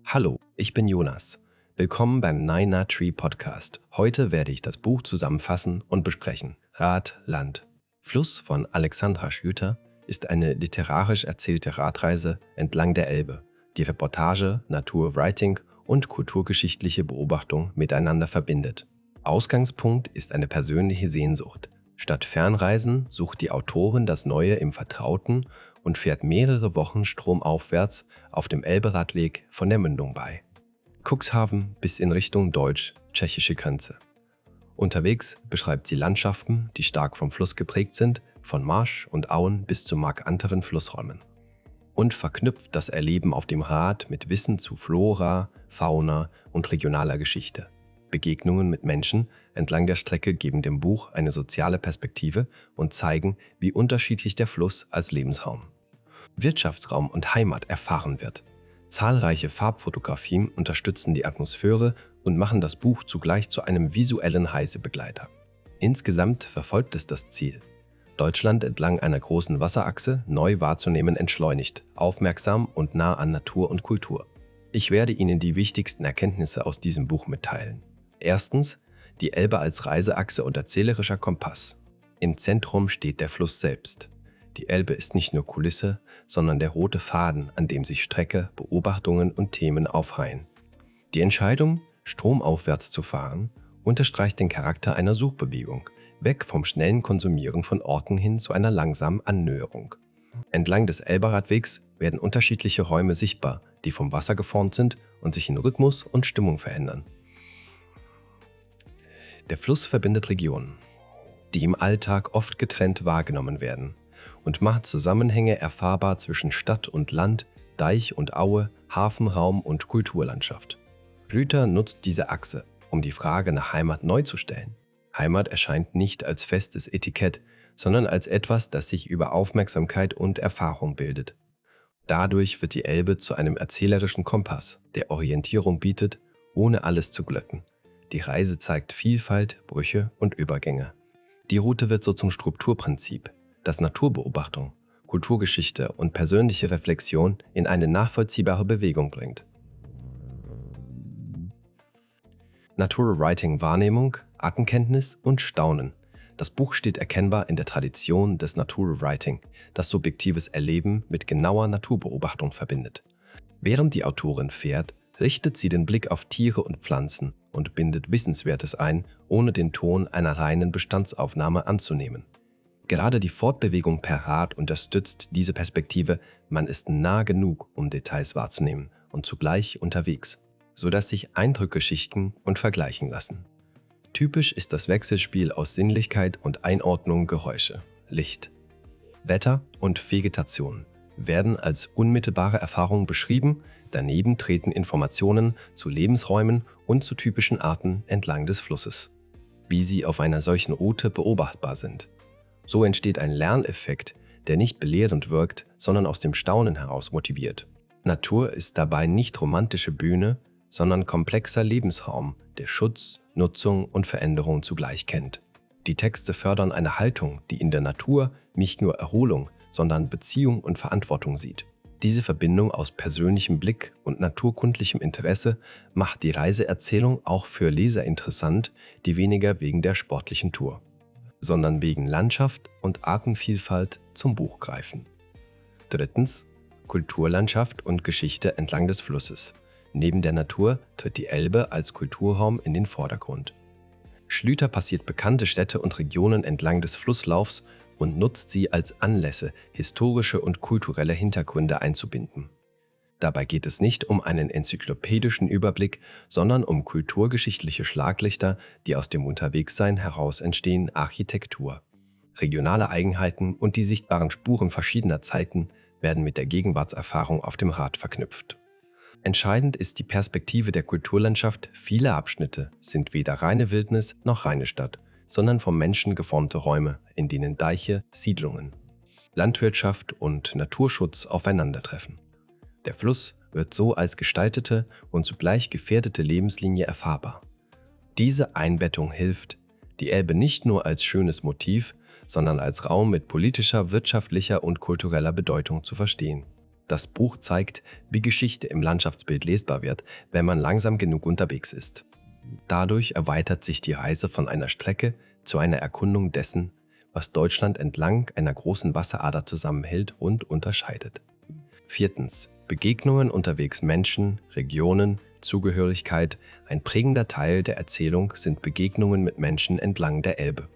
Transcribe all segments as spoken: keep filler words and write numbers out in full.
Hallo, ich bin Jonas. Willkommen beim Nine Tree Podcast. Heute werde ich das Buch zusammenfassen und besprechen. Rad, Land. Fluss von Alexandra Schlüter ist eine literarisch erzählte Radreise entlang der Elbe, die Reportage, Naturwriting und kulturgeschichtliche Beobachtung miteinander verbindet. Ausgangspunkt ist eine persönliche Sehnsucht. Statt Fernreisen sucht die Autorin das Neue im Vertrauten und fährt mehrere Wochen stromaufwärts auf dem Elberadweg von der Mündung bei Cuxhaven bis in Richtung deutsch-tschechische Grenze. Unterwegs beschreibt sie Landschaften, die stark vom Fluss geprägt sind, von Marsch und Auen bis zu markanten Flussräumen. Und verknüpft das Erleben auf dem Rad mit Wissen zu Flora, Fauna und regionaler Geschichte. Begegnungen mit Menschen entlang der Strecke geben dem Buch eine soziale Perspektive und zeigen, wie unterschiedlich der Fluss als Lebensraum, Wirtschaftsraum und Heimat erfahren wird. Zahlreiche Farbfotografien unterstützen die Atmosphäre und machen das Buch zugleich zu einem visuellen Reisebegleiter. Insgesamt verfolgt es das Ziel, Deutschland entlang einer großen Wasserachse neu wahrzunehmen, entschleunigt, aufmerksam und nah an Natur und Kultur. Ich werde Ihnen die wichtigsten Erkenntnisse aus diesem Buch mitteilen. Erstens, die Elbe als Reiseachse und erzählerischer Kompass. Im Zentrum steht der Fluss selbst. Die Elbe ist nicht nur Kulisse, sondern der rote Faden, an dem sich Strecke, Beobachtungen und Themen aufreihen. Die Entscheidung, stromaufwärts zu fahren, unterstreicht den Charakter einer Suchbewegung, weg vom schnellen Konsumieren von Orten hin zu einer langsamen Annäherung. Entlang des Elberadwegs werden unterschiedliche Räume sichtbar, die vom Wasser geformt sind und sich in Rhythmus und Stimmung verändern. Der Fluss verbindet Regionen, die im Alltag oft getrennt wahrgenommen werden, und macht Zusammenhänge erfahrbar zwischen Stadt und Land, Deich und Aue, Hafenraum und Kulturlandschaft. Schlüter nutzt diese Achse, um die Frage nach Heimat neu zu stellen. Heimat erscheint nicht als festes Etikett, sondern als etwas, das sich über Aufmerksamkeit und Erfahrung bildet. Dadurch wird die Elbe zu einem erzählerischen Kompass, der Orientierung bietet, ohne alles zu glucken. Die Reise zeigt Vielfalt, Brüche und Übergänge. Die Route wird so zum Strukturprinzip, das Naturbeobachtung, Kulturgeschichte und persönliche Reflexion in eine nachvollziehbare Bewegung bringt. Naturwriting, Wahrnehmung, Artenkenntnis und Staunen. Das Buch steht erkennbar in der Tradition des Naturwriting, das subjektives Erleben mit genauer Naturbeobachtung verbindet. Während die Autorin fährt, richtet sie den Blick auf Tiere und Pflanzen und bindet Wissenswertes ein, ohne den Ton einer reinen Bestandsaufnahme anzunehmen. Gerade die Fortbewegung per Rad unterstützt diese Perspektive, man ist nah genug, um Details wahrzunehmen und zugleich unterwegs, sodass sich Eindrücke schichten und vergleichen lassen. Typisch ist das Wechselspiel aus Sinnlichkeit und Einordnung Geräusche, Licht, Wetter und Vegetation werden als unmittelbare Erfahrung beschrieben, daneben treten Informationen zu Lebensräumen und zu typischen Arten entlang des Flusses, wie sie auf einer solchen Route beobachtbar sind. So entsteht ein Lerneffekt, der nicht belehrend wirkt, sondern aus dem Staunen heraus motiviert. Natur ist dabei nicht romantische Bühne, sondern komplexer Lebensraum, der Schutz, Nutzung und Veränderung zugleich kennt. Die Texte fördern eine Haltung, die in der Natur nicht nur Erholung, sondern Beziehung und Verantwortung sieht. Diese Verbindung aus persönlichem Blick und naturkundlichem Interesse macht die Reiseerzählung auch für Leser interessant, die weniger wegen der sportlichen Tour, sondern wegen Landschaft und Artenvielfalt zum Buch greifen. Drittens, Kulturlandschaft und Geschichte entlang des Flusses. Neben der Natur tritt die Elbe als Kulturraum in den Vordergrund. Schlüter passiert bekannte Städte und Regionen entlang des Flusslaufs und nutzt sie als Anlässe, historische und kulturelle Hintergründe einzubinden. Dabei geht es nicht um einen enzyklopädischen Überblick, sondern um kulturgeschichtliche Schlaglichter, die aus dem Unterwegssein heraus entstehen, Architektur. Regionale Eigenheiten und die sichtbaren Spuren verschiedener Zeiten werden mit der Gegenwartserfahrung auf dem Rad verknüpft. Entscheidend ist die Perspektive der Kulturlandschaft. Viele Abschnitte sind weder reine Wildnis noch reine Stadt, sondern vom Menschen geformte Räume, in denen Deiche, Siedlungen, Landwirtschaft und Naturschutz aufeinandertreffen. Der Fluss wird so als gestaltete und zugleich gefährdete Lebenslinie erfahrbar. Diese Einbettung hilft, die Elbe nicht nur als schönes Motiv, sondern als Raum mit politischer, wirtschaftlicher und kultureller Bedeutung zu verstehen. Das Buch zeigt, wie Geschichte im Landschaftsbild lesbar wird, wenn man langsam genug unterwegs ist. Dadurch erweitert sich die Reise von einer Strecke zu einer Erkundung dessen, was Deutschland entlang einer großen Wasserader zusammenhält und unterscheidet. Viertens. Begegnungen unterwegs Menschen, Regionen, Zugehörigkeit. Ein prägender Teil der Erzählung sind Begegnungen mit Menschen entlang der Elbe.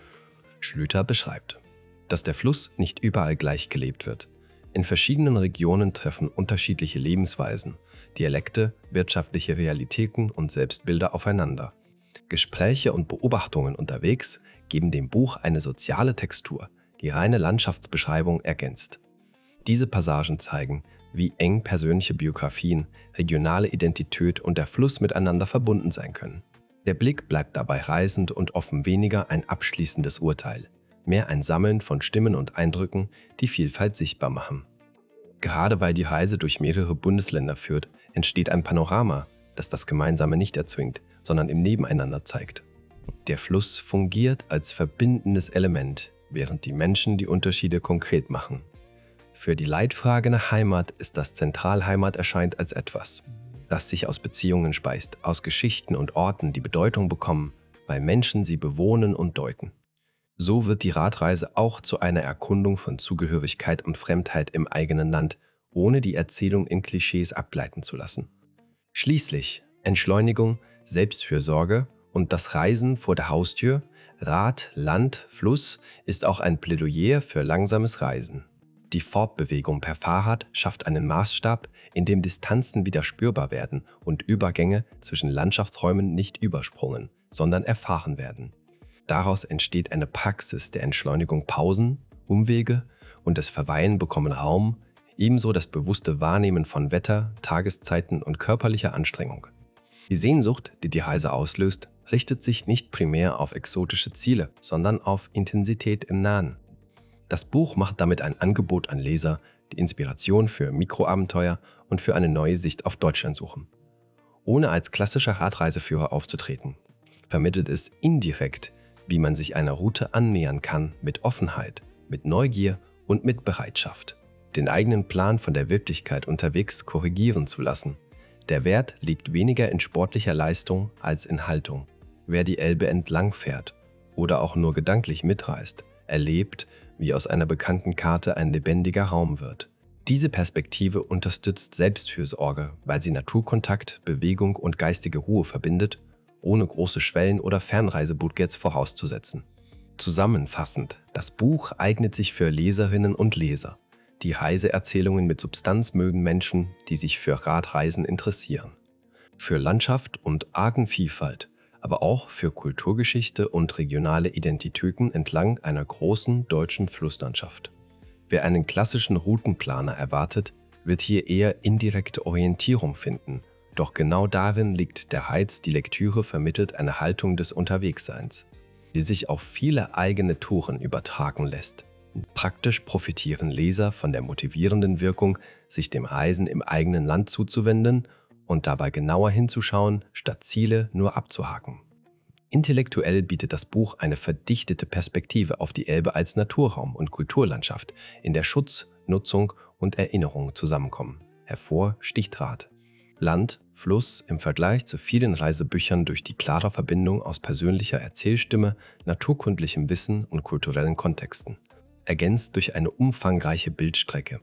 Schlüter beschreibt, dass der Fluss nicht überall gleich gelebt wird. In verschiedenen Regionen treffen unterschiedliche Lebensweisen, Dialekte, wirtschaftliche Realitäten und Selbstbilder aufeinander. Gespräche und Beobachtungen unterwegs geben dem Buch eine soziale Textur, die reine Landschaftsbeschreibung ergänzt. Diese Passagen zeigen, wie eng persönliche Biografien, regionale Identität und der Fluss miteinander verbunden sein können. Der Blick bleibt dabei reisend und offen, weniger ein abschließendes Urteil, mehr ein Sammeln von Stimmen und Eindrücken, die Vielfalt sichtbar machen. Gerade weil die Reise durch mehrere Bundesländer führt, entsteht ein Panorama, das das Gemeinsame nicht erzwingt, sondern im Nebeneinander zeigt. Der Fluss fungiert als verbindendes Element, während die Menschen die Unterschiede konkret machen. Für die Leitfrage nach Heimat ist das Zentralheimat erscheint als etwas, das sich aus Beziehungen speist, aus Geschichten und Orten, die Bedeutung bekommen, weil Menschen sie bewohnen und deuten. So wird die Radreise auch zu einer Erkundung von Zugehörigkeit und Fremdheit im eigenen Land, ohne die Erzählung in Klischees abgleiten zu lassen. Schließlich Entschleunigung, Selbstfürsorge und das Reisen vor der Haustür, Rad, Land, Fluss ist auch ein Plädoyer für langsames Reisen. Die Fortbewegung per Fahrrad schafft einen Maßstab, in dem Distanzen wieder spürbar werden und Übergänge zwischen Landschaftsräumen nicht übersprungen, sondern erfahren werden. Daraus entsteht eine Praxis der Entschleunigung. Pausen, Umwege und das Verweilen bekommen Raum, ebenso das bewusste Wahrnehmen von Wetter, Tageszeiten und körperlicher Anstrengung. Die Sehnsucht, die die Reise auslöst, richtet sich nicht primär auf exotische Ziele, sondern auf Intensität im Nahen. Das Buch macht damit ein Angebot an Leser, die Inspiration für Mikroabenteuer und für eine neue Sicht auf Deutschland suchen. Ohne als klassischer Radreiseführer aufzutreten, vermittelt es indirekt, wie man sich einer Route annähern kann mit Offenheit, mit Neugier und mit Bereitschaft, den eigenen Plan von der Wirklichkeit unterwegs korrigieren zu lassen. Der Wert liegt weniger in sportlicher Leistung als in Haltung. Wer die Elbe entlang fährt oder auch nur gedanklich mitreist, erlebt, wie aus einer bekannten Karte ein lebendiger Raum wird. Diese Perspektive unterstützt Selbstfürsorge, weil sie Naturkontakt, Bewegung und geistige Ruhe verbindet, ohne große Schwellen oder Fernreisebudgets vorauszusetzen. Zusammenfassend, das Buch eignet sich für Leserinnen und Leser. Die Reiseerzählungen mit Substanz mögen Menschen, die sich für Radreisen interessieren. Für Landschaft und Artenvielfalt, aber auch für Kulturgeschichte und regionale Identitäten entlang einer großen deutschen Flusslandschaft. Wer einen klassischen Routenplaner erwartet, wird hier eher indirekte Orientierung finden, doch genau darin liegt der Reiz, die Lektüre vermittelt eine Haltung des Unterwegsseins, die sich auf viele eigene Touren übertragen lässt. Praktisch profitieren Leser von der motivierenden Wirkung, sich dem Reisen im eigenen Land zuzuwenden und dabei genauer hinzuschauen, statt Ziele nur abzuhaken. Intellektuell bietet das Buch eine verdichtete Perspektive auf die Elbe als Naturraum und Kulturlandschaft, in der Schutz, Nutzung und Erinnerung zusammenkommen. Hervor sticht Rad. Land, Fluss im Vergleich zu vielen Reisebüchern durch die klare Verbindung aus persönlicher Erzählstimme, naturkundlichem Wissen und kulturellen Kontexten, ergänzt durch eine umfangreiche Bildstrecke.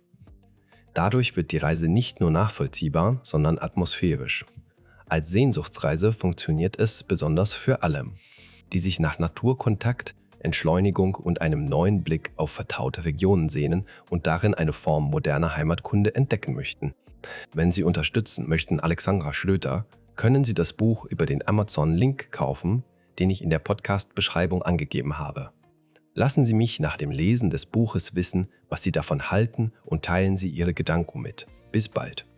Dadurch wird die Reise nicht nur nachvollziehbar, sondern atmosphärisch. Als Sehnsuchtsreise funktioniert es besonders für alle, die sich nach Naturkontakt, Entschleunigung und einem neuen Blick auf vertraute Regionen sehnen und darin eine Form moderner Heimatkunde entdecken möchten. Wenn Sie unterstützen möchten Alexandra Schlöter, können Sie das Buch über den Amazon-Link kaufen, den ich in der Podcast-Beschreibung angegeben habe. Lassen Sie mich nach dem Lesen des Buches wissen, was Sie davon halten und teilen Sie Ihre Gedanken mit. Bis bald.